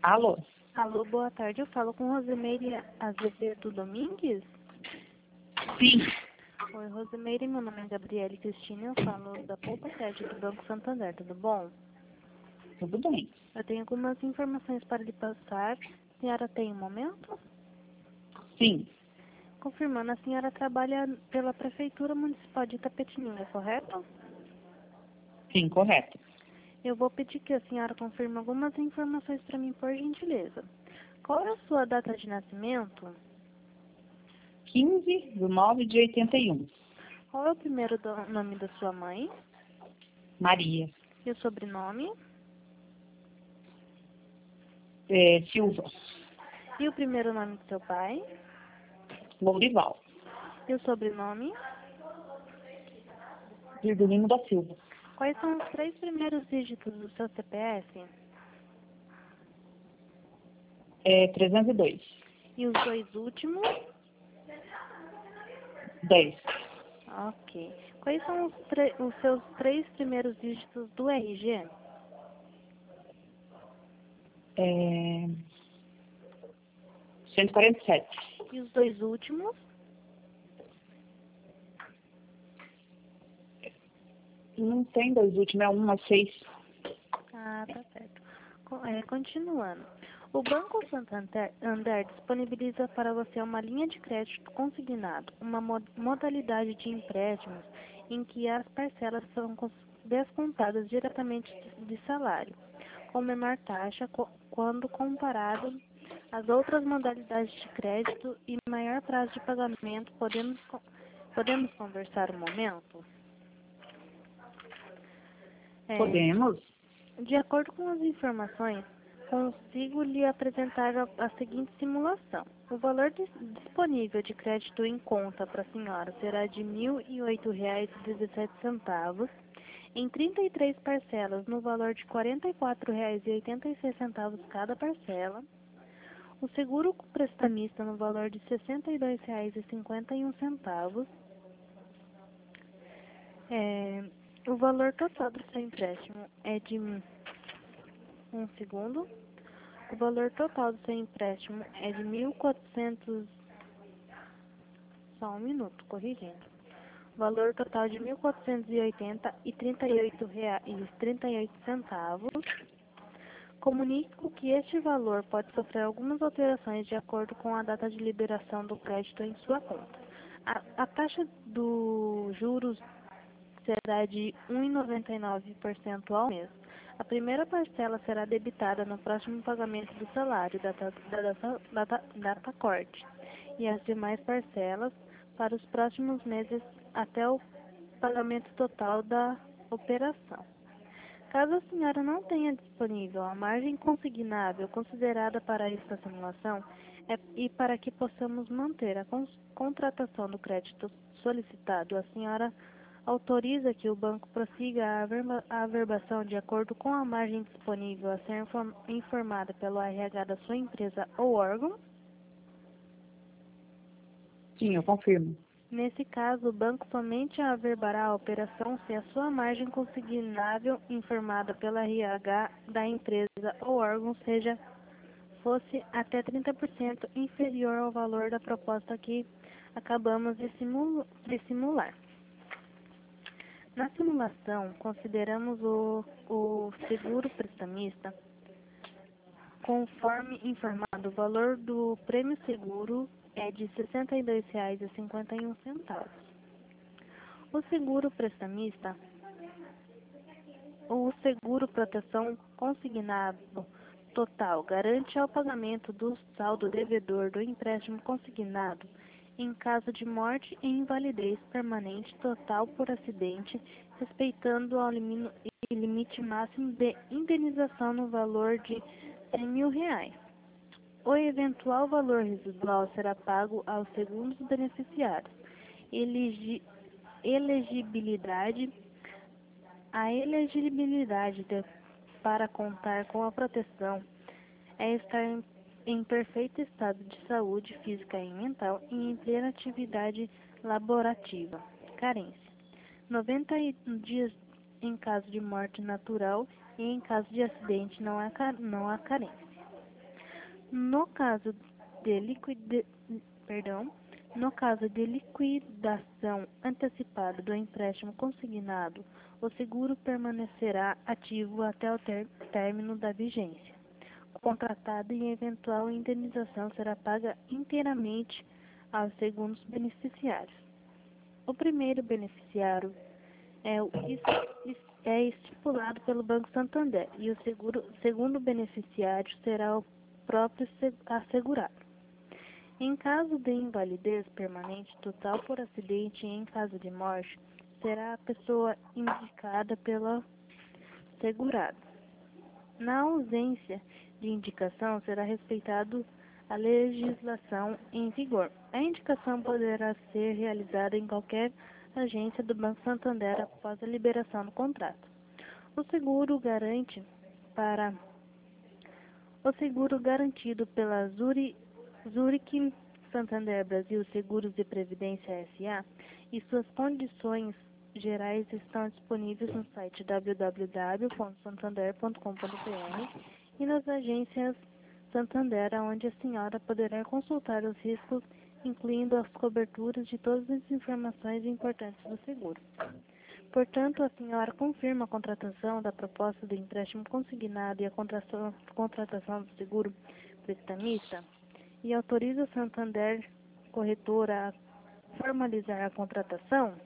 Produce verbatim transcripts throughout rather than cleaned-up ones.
Alô? Alô, boa tarde. Eu falo com Rosimeire Azevedo Domingues? Sim. Oi, Rosimeire. Meu nome é Gabriele Cristina. Eu falo da Poupa Sede do Banco Santander. Tudo bom? Tudo bem. Eu tenho algumas informações para lhe passar. A senhora tem um momento? Sim. Confirmando, a senhora trabalha pela Prefeitura Municipal de Itapetininga, correto? Sim, correto. Eu vou pedir que a senhora confirme algumas informações para mim, por gentileza. Qual é a sua data de nascimento? quinze de nove de oitenta e um. Qual é o primeiro do- nome da sua mãe? Maria. E o sobrenome? É, Silva. E o primeiro nome do seu pai? Lourival. E o sobrenome? Virgulino da Silva. Quais são os três primeiros dígitos do seu C P F? É, trezentos e dois. E os dois últimos? dez. Ok. Quais são os, tre- os seus três primeiros dígitos do R G? É, cento e quarenta e sete. E os dois últimos? Não tem dois últimos, é um, é seis. Ah, tá certo. Co- é, continuando. O Banco Santander Ander disponibiliza para você uma linha de crédito consignado, uma mo- modalidade de empréstimos em que as parcelas são cons- descontadas diretamente de de salário, com menor taxa co- quando comparado às outras modalidades de crédito e maior prazo de pagamento. Podemos, co- podemos conversar um momento? É, Podemos? De acordo com as informações, consigo lhe apresentar a, a seguinte simulação. O valor dis- disponível de crédito em conta para a senhora será de mil e oito reais e dezessete centavos, em trinta e três parcelas no valor de quarenta e quatro reais e oitenta e seis centavos cada parcela. O seguro prestamista no valor de sessenta e dois reais e cinquenta e um centavos. É, o valor total do seu empréstimo é de um segundo. O valor total do seu empréstimo é de mil e quatrocentos. Só um minuto, corrigindo. O valor total de mil quatrocentos e oitenta e trinta e oito reais e trinta e oito centavos. Comunico que este valor pode sofrer algumas alterações de acordo com a data de liberação do crédito em sua conta. A, a taxa dos juros será de um vírgula noventa e nove por cento ao mês. A primeira parcela será debitada no próximo pagamento do salário, data, da data, data, data corte, e as demais parcelas para os próximos meses até o pagamento total da operação. Caso a senhora não tenha disponível a margem consignável considerada para esta simulação, é, e para que possamos manter a cons- contratação do crédito solicitado, a senhora autoriza que o banco prossiga a, averba- a averbação de acordo com a margem disponível a ser inform- informada pelo R H da sua empresa ou órgão. Sim, eu confirmo. Nesse caso, o banco somente averbará a operação se a sua margem consignável informada pelo R H da empresa ou órgão seja fosse até trinta por cento inferior ao valor da proposta que acabamos de, simu- de simular. Na simulação, consideramos o, o seguro prestamista conforme informado. O valor do prêmio seguro é de sessenta e dois reais e cinquenta e um centavos. O seguro prestamista, o seguro proteção consignado total garante ao pagamento do saldo devedor do empréstimo consignado em caso de morte e invalidez permanente total por acidente, respeitando o limi- limite máximo de indenização no valor de cem mil reais. O eventual valor residual será pago aos segundos beneficiários. Elegi- elegibilidade A elegibilidade de- para contar com a proteção é estar em, em perfeito estado de saúde física e mental e em plena atividade laborativa. Carência. noventa e- dias em caso de morte natural e em caso de acidente não há, ca- não há carência. No caso de liquide... Perdão. No caso de liquidação antecipada do empréstimo consignado, o seguro permanecerá ativo até o ter... término da vigência contratada e eventual indenização será paga inteiramente aos segundos beneficiários. O primeiro beneficiário é, o, é estipulado pelo Banco Santander e o seguro, segundo beneficiário será o próprio assegurado. Em caso de invalidez permanente total por acidente e em caso de morte, será a pessoa indicada pela segurada. Na ausência de indicação, será respeitado a legislação em vigor. A indicação poderá ser realizada em qualquer agência do Banco Santander após a liberação do contrato. O seguro garante para o seguro garantido pela Zuri, Zurich Santander Brasil Seguros e Previdência S A e suas condições gerais estão disponíveis no site w w w ponto santander ponto com ponto b r e nas agências Santander, onde a senhora poderá consultar os riscos, incluindo as coberturas de todas as informações importantes do seguro. Portanto, a senhora confirma a contratação da proposta de empréstimo consignado e a contratação, contratação do seguro prestamista e autoriza a Santander Corretora a formalizar a contratação?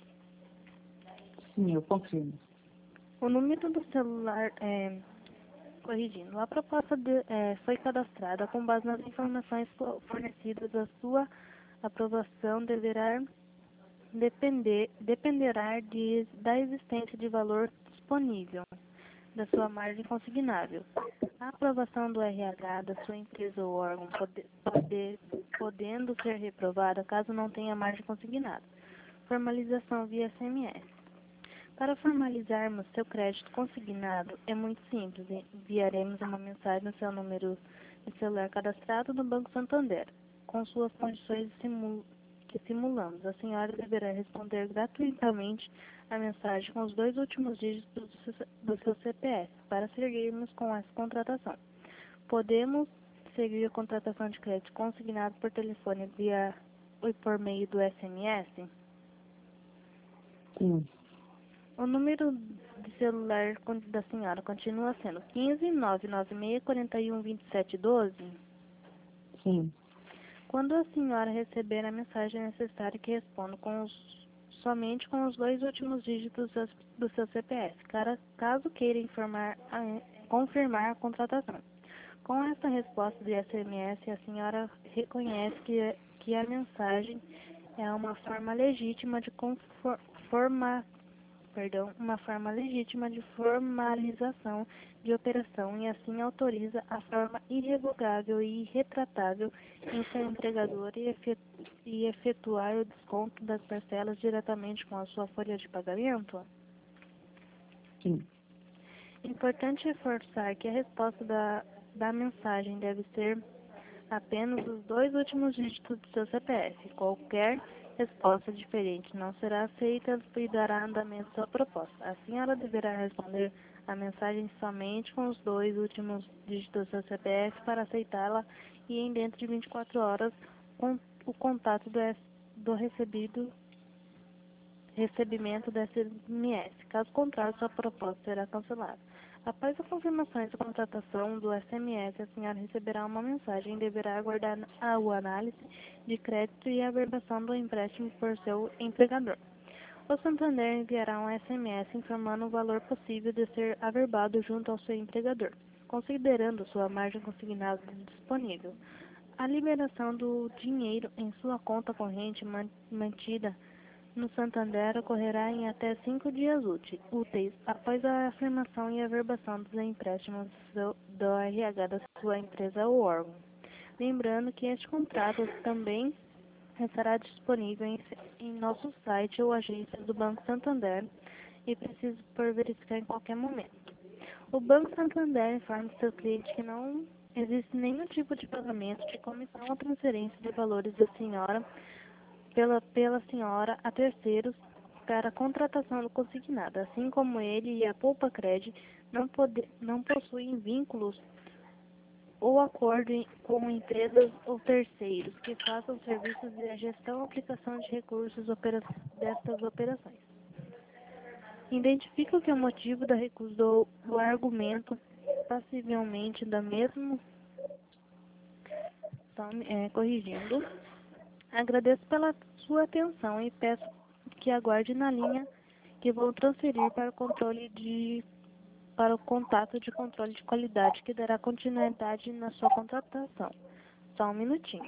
Sim, eu confirmo. O número do celular, é, corrigindo, a proposta de, é, foi cadastrada com base nas informações fornecidas. A sua aprovação deverá depender, dependerá de, da existência de valor disponível da sua margem consignável. A aprovação do R H da sua empresa ou órgão pode, pode, podendo ser reprovada caso não tenha margem consignada. Formalização via S M S. Para formalizarmos seu crédito consignado, é muito simples. Enviaremos uma mensagem no seu número de celular cadastrado no Banco Santander, com suas condições simul que simulamos. A senhora deverá responder gratuitamente a mensagem com os dois últimos dígitos do seu, do seu C P F, para seguirmos com essa contratação. Podemos seguir a contratação de crédito consignado por telefone via ou por meio do S M S? Sim. O número de celular da senhora continua sendo quinze, nove nove seis, quatro um, dois sete um dois? Sim. Quando a senhora receber a mensagem, é necessário que responda com os, somente com os dois últimos dígitos do seu C P F, caso queira informar a, confirmar a contratação. Com esta resposta de S M S, a senhora reconhece que, que a mensagem é uma forma legítima de conformar Perdão, uma forma legítima de formalização de operação e assim autoriza a forma irrevogável e irretratável em seu empregador e efetuar o desconto das parcelas diretamente com a sua folha de pagamento? Sim. Importante reforçar que a resposta da, da mensagem deve ser apenas os dois últimos dígitos do seu C P F. Qualquer resposta diferente não será aceita e dará andamento à sua proposta. A senhora deverá responder a mensagem somente com os dois últimos dígitos do seu C P F para aceitá-la e em dentro de vinte e quatro horas com o contato do, do recebido recebimento da S M S. Caso contrário, sua proposta será cancelada. Após a confirmação da contratação do S M S, a senhora receberá uma mensagem e deverá aguardar a análise de crédito e a averbação do empréstimo por seu empregador. O Santander enviará um S M S informando o valor possível de ser averbado junto ao seu empregador, considerando sua margem consignada disponível. A liberação do dinheiro em sua conta corrente mantida no Santander ocorrerá em até cinco dias úteis após a afirmação e averbação dos empréstimos do, do R H da sua empresa ou órgão. Lembrando que este contrato também estará disponível em, em nosso site ou agência do Banco Santander e precisa por verificar em qualquer momento. O Banco Santander informa seu cliente que não existe nenhum tipo de pagamento de comissão ou transferência de valores da senhora Pela, pela senhora a terceiros para a contratação do consignado, assim como ele e a Poupa Cred não, pode, não possuem vínculos ou acordo em- com empresas ou terceiros que façam serviços de gestão ou aplicação de recursos opera- destas operações. Identifica que o motivo da recusa do, do argumento passivelmente da mesma, tá, é, corrigindo. Agradeço pela sua atenção e peço que aguarde na linha que vou transferir para o controle de para o contato de controle de qualidade que dará continuidade na sua contratação. Só um minutinho.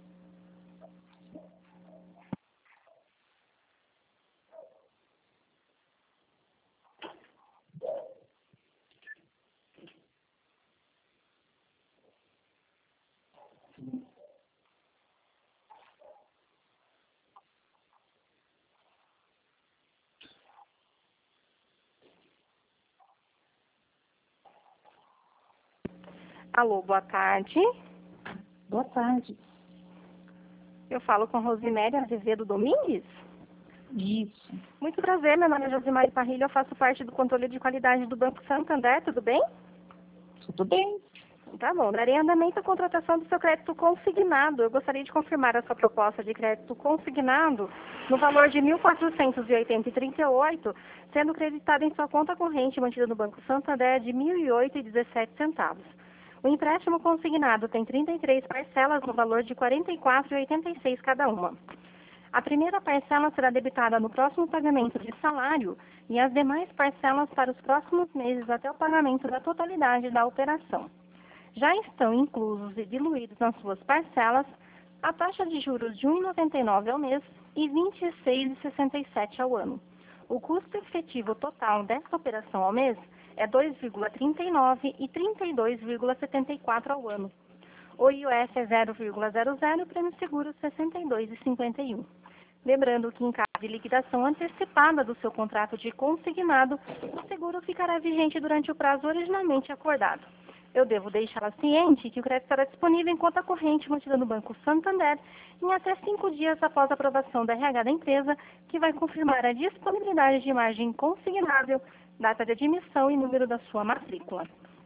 Alô, boa tarde. Boa tarde. Eu falo com Rosiméria Azevedo Domingues. Isso. Muito prazer, meu nome é Josimari Parrilho, eu faço parte do controle de qualidade do Banco Santander, tudo bem? Tudo bem? Tá bom, darei andamento à contratação do seu crédito consignado. Eu gostaria de confirmar a sua proposta de crédito consignado no valor de mil quatrocentos e oitenta reais e trinta e oito centavos, sendo creditado em sua conta corrente mantida no Banco Santander de mil e oito reais e dezessete centavos. O empréstimo consignado tem trinta e três parcelas no valor de quarenta e quatro reais e oitenta e seis centavos cada uma. A primeira parcela será debitada no próximo pagamento de salário e as demais parcelas para os próximos meses até o pagamento da totalidade da operação. Já estão inclusos e diluídos nas suas parcelas a taxa de juros de um vírgula noventa e nove ao mês e vinte e seis vírgula sessenta e sete ao ano. O custo efetivo total desta operação ao mês é dois vírgula trinta e nove e trinta e dois vírgula setenta e quatro ao ano. O I O F é zero vírgula zero zero e o prêmio seguro sessenta e dois vírgula cinquenta e um. Lembrando que em caso de liquidação antecipada do seu contrato de consignado, o seguro ficará vigente durante o prazo originalmente acordado. Eu devo deixá-la ciente que o crédito estará disponível em conta corrente mantida no Banco Santander em até cinco dias após a aprovação da R H da empresa, que vai confirmar a disponibilidade de margem consignável, data de admissão e número da sua matrícula.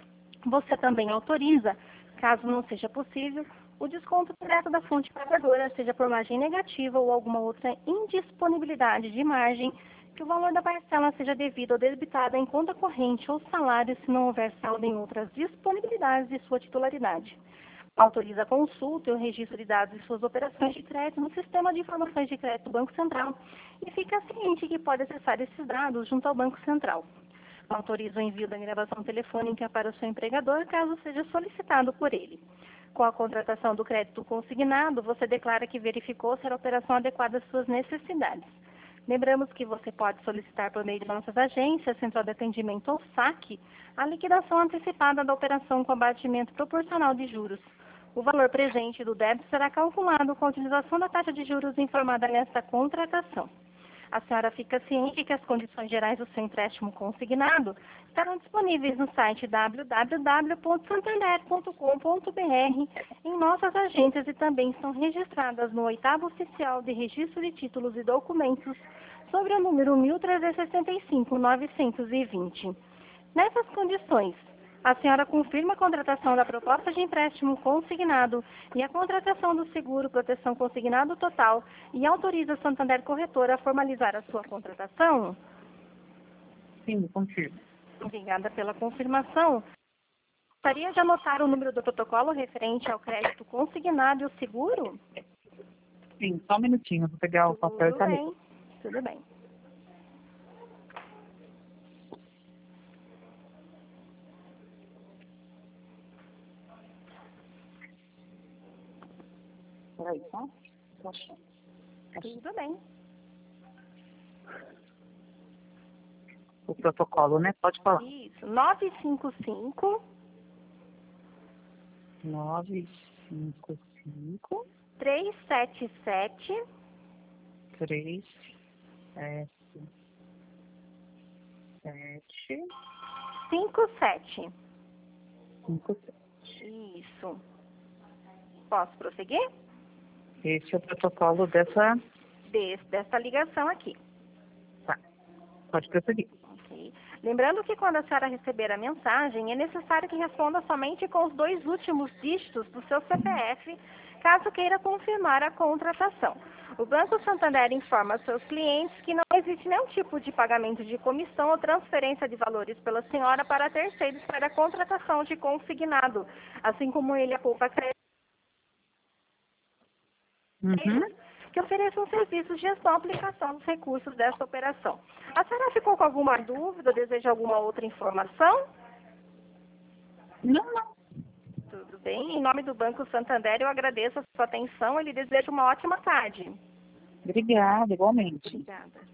Você também autoriza, caso não seja possível, o desconto direto da fonte pagadora, seja por margem negativa ou alguma outra indisponibilidade de margem, que o valor da parcela seja devido ou debitada em conta corrente ou salário se não houver saldo em outras disponibilidades de sua titularidade. Autoriza a consulta e o registro de dados de suas operações de crédito no Sistema de Informações de Crédito do Banco Central e fica ciente que pode acessar esses dados junto ao Banco Central. Autoriza o envio da gravação telefônica para o seu empregador, caso seja solicitado por ele. Com a contratação do crédito consignado, você declara que verificou se a operação adequada às suas necessidades. Lembramos que você pode solicitar por meio de nossas agências, Central de Atendimento ou SAC, a liquidação antecipada da operação com abatimento proporcional de juros. O valor presente do débito será calculado com a utilização da taxa de juros informada nesta contratação. A senhora fica ciente que as condições gerais do seu empréstimo consignado estarão disponíveis no site w w w ponto santander ponto com ponto b r, em nossas agências e também estão registradas no oitavo Oficial de Registro de Títulos e Documentos sobre o número mil trezentos e sessenta e cinco, novecentos e vinte. Nessas condições, a senhora confirma a contratação da proposta de empréstimo consignado e a contratação do seguro proteção consignado total e autoriza a Santander Corretora a formalizar a sua contratação? Sim, confirmo. Obrigada pela confirmação. Gostaria de anotar o número do protocolo referente ao crédito consignado e o seguro? Sim, só um minutinho, vou pegar o papel e Tudo caneta. bem, tudo bem. Peraí, tá? Poxa. Tudo bem. O protocolo, né? Pode falar. Isso, nove cinco cinco, nove cinco cinco, três sete sete, três, sete, sete, cinco sete. cinco, sete. Isso. Posso prosseguir? Esse é o protocolo dessa... Des, dessa ligação aqui. Tá. Pode prosseguir. Ok. Lembrando que quando a senhora receber a mensagem, é necessário que responda somente com os dois últimos dígitos do seu C P F, caso queira confirmar a contratação. O Banco Santander informa aos seus clientes que não existe nenhum tipo de pagamento de comissão ou transferência de valores pela senhora para terceiros para a contratação de consignado, assim como ele a poupa crédito Uhum. que ofereçam serviços de gestão e aplicação dos recursos dessa operação. A senhora ficou com alguma dúvida, deseja alguma outra informação? Não, não. Tudo bem. Em nome do Banco Santander, eu agradeço a sua atenção e lhe desejo uma ótima tarde. Obrigada, igualmente. Obrigada.